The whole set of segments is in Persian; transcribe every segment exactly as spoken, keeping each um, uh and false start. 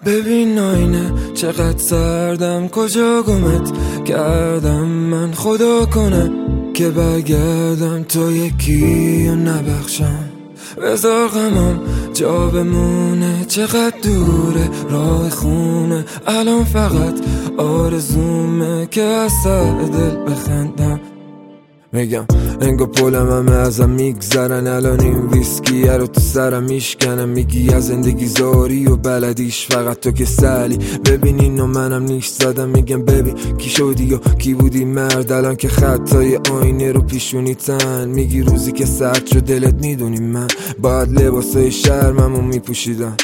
ببین آینه چقدر سردم، کجا گمت کردم من، خدا کنه که برگردم تو یکی و نبخشم. بذار غمم جا بمونه، چقدر دوره راه خونه، الان فقط آرزومه که از سر دل بخندم. میگم انگا پولم همه ازم میگذرن، الان این ویسکیه رو تو سرم میشکنم. میگی از زندگی زاری و بلدیش فقط تو که سلی. ببین اینو منم نیش زدم، میگم ببین کی شدی و کی بودی مرد، الان که خطای آینه رو پیشونی تن. میگی روزی که سرد شد دلت میدونی من باید لباسای شرممو میپوشیدم.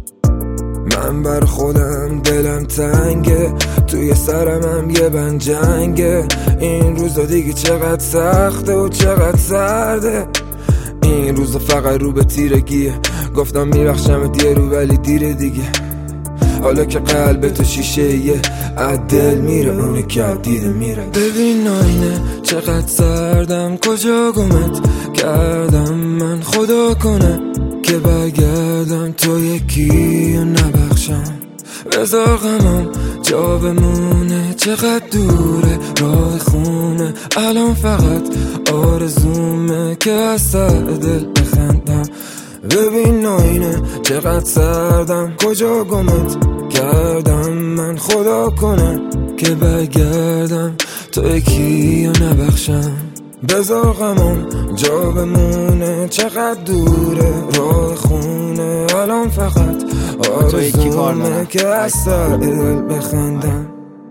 من بر خودم دلم تنگه، توی سرمم یه بند جنگه. این روزا دیگه چقدر سخته و چقدر سرده، این روزا فقط رو به تیرگیه. گفتم میبخشمت یه رو ولی دیره دیگه، حالا که قلب تو شیشه یه عدل میره، اونه که دیده میره. ببین آینه چقدر سردم، کجا گمت کردم من، خدا کنه که برگردم تو یکی و نبخشم. بذار غمم جا بمونه، چقدر دوره راه خونه، الان فقط آرزومه که از سر دل بخندم. ببین آینه چقدر سردم، کجا گمت کردم من، خدا کنه که برگردم تو یکی و نبخشم. بذار غمم جا بمونه، چقدر دوره راه خونه، الان فقط آرزومه که از سر دل بخندم.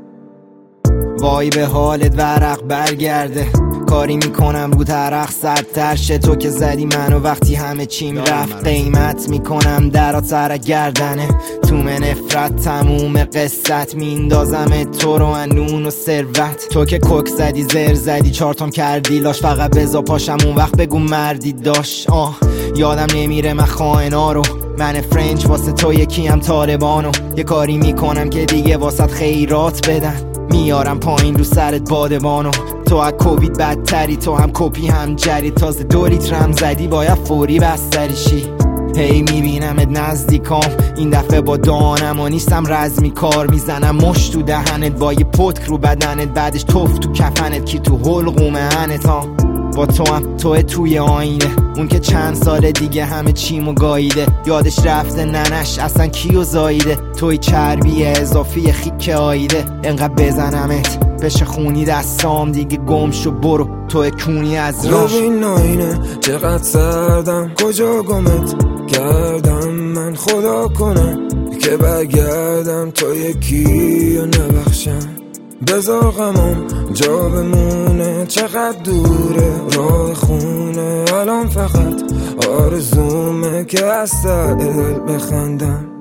وای به حالت ورق برگرده، کاری میکنم رو ترق صدتر شه. تو که زدی منو وقتی همه چیم رفت، قیمت میکنم درات سر گردنه. تو من نفرت تموم قصت میندازم تو رو انون و ثروت. تو که کوک زدی زر زدی چارتام کردی لاش، فقط بزا پاشم اون وقت بگو مردی داشت. آه یادم نمیره من خائنا رو، من فرنچ واسه تو یکی هم طالبانو. یه کاری میکنم که دیگه واسط خیرات بدن، میارم پایین رو سرت بادبانو. تو از کووید بدتری، تو هم کپی هم جری، تازه دوریت رم زدی باید فوری بستری شی. هی میبینمت نزدیکام، این دفعه با دانم و نیستم رزمی کار. میزنم مش تو دهنت با یه پتک رو بدنت، بعدش توف تو کفنت کی تو حلقوم هنت. ها با تو هم توه توی آینه، اون که چند سال دیگه همه چیمو گاییده. یادش رفته ننش اصلا کیو زاییده، توی چربی اضافی خیک آیده. انقدر بزنمت بشه خونی دستام، دیگه گم شو برو توی کونی از راه. ببین آینه چقدر سردم، کجا گمت کردم من، خدا کنه که برگردم تو یکی و نبخشم. بذار غمم جا بمونه، چقدر دوره راه خونه، الان فقط آرزومه که از سر دل بخندم.